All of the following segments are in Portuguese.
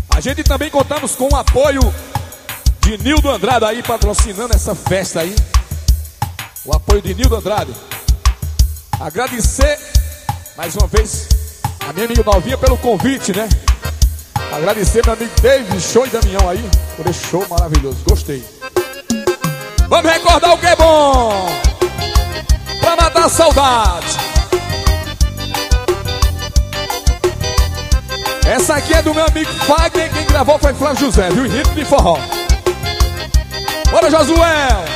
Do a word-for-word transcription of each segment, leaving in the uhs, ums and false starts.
A gente também contamos com o apoio de Nildo Andrade aí, patrocinando essa festa aí. O apoio de Nildo Andrade. Agradecer mais uma vez a minha amiga Novinha pelo convite, né? Agradecer meu amigo David, Show e Damião aí por esse show maravilhoso, gostei. Vamos recordar o que é bom pra matar a saudade. Essa aqui é do meu amigo Fagner, quem gravou foi Flávio José, viu? Ritmo de forró. Bora, Josué!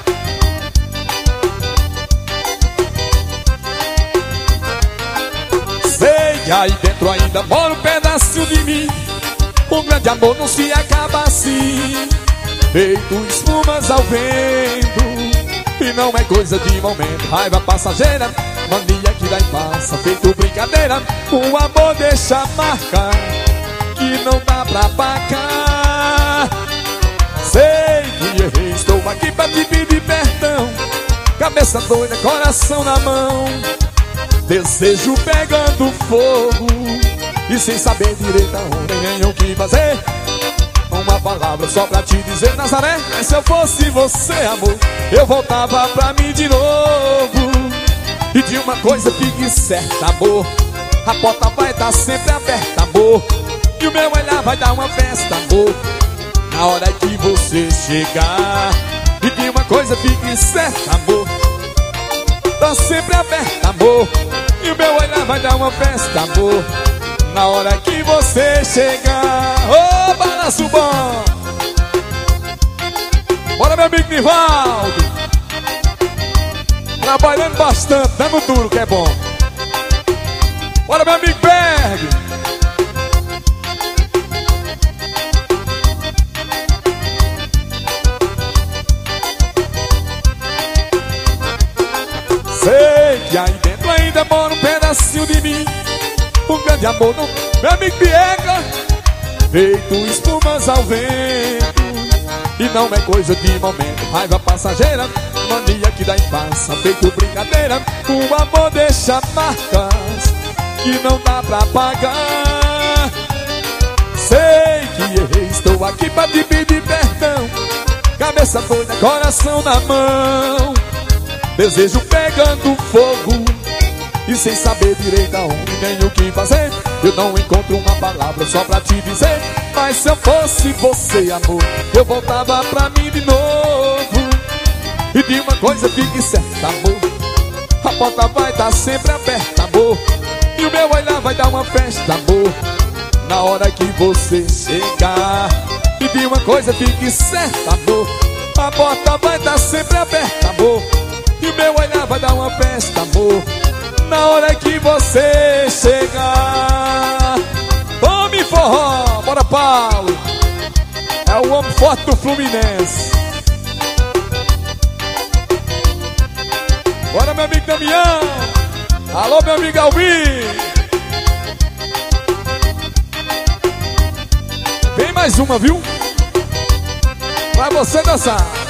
Sei que aí dentro ainda mora um pedacinho de mim. O grande amor não se acaba assim, feito espumas ao vento. E não é coisa de momento, raiva passageira, mania que dá e passa, feito brincadeira. O amor deixa marca que não dá pra pagar. Sei que errei, estou aqui pra te pedir perdão. Cabeça doida, coração na mão, desejo pegando fogo e sem saber direito aonde nem o que fazer. Uma palavra só pra te dizer, Nazaré, mas se eu fosse você, amor, eu voltava pra mim de novo. E de uma coisa fique certa, amor, a porta vai estar sempre aberta, amor, e o meu olhar vai dar uma festa, amor, na hora que você chegar. E de uma coisa fique certa, amor, tá sempre aberta, amor, e o meu olhar vai dar uma festa, amor, na hora que você chegar. Ô, oh, balanço bom! Bora, meu amigo Nivaldo! Trabalhando bastante, dando duro que é bom. Bora, meu amigo Berg! Sei que aí dentro ainda mora um pedacinho de mim. Um grande amor no meu amigo Biega, feito espumas ao vento. E não é coisa de momento, raiva passageira, mania que dá e passa, feito brincadeira. O amor deixa marcas que não dá pra pagar. Sei que errei, estou aqui pra te pedir perdão. Cabeça doida, coração na mão, desejo pegando fogo e sem saber direito aonde nem o que fazer. Eu não encontro uma palavra só pra te dizer, mas se eu fosse você, amor, eu voltava pra mim de novo. E de uma coisa fique certa, amor, a porta vai estar sempre aberta, amor, e o meu olhar vai dar uma festa, amor, na hora que você chegar. E de uma coisa fique certa, amor, a porta vai estar sempre aberta, amor, e o meu olhar vai dar uma festa, amor, na hora que você chegar. Tome forró, bora Paulo. É o homem forte do Fluminense. Bora, meu amigo Damião. Alô, meu amigo Alvin. Vem mais uma, viu? Pra você dançar.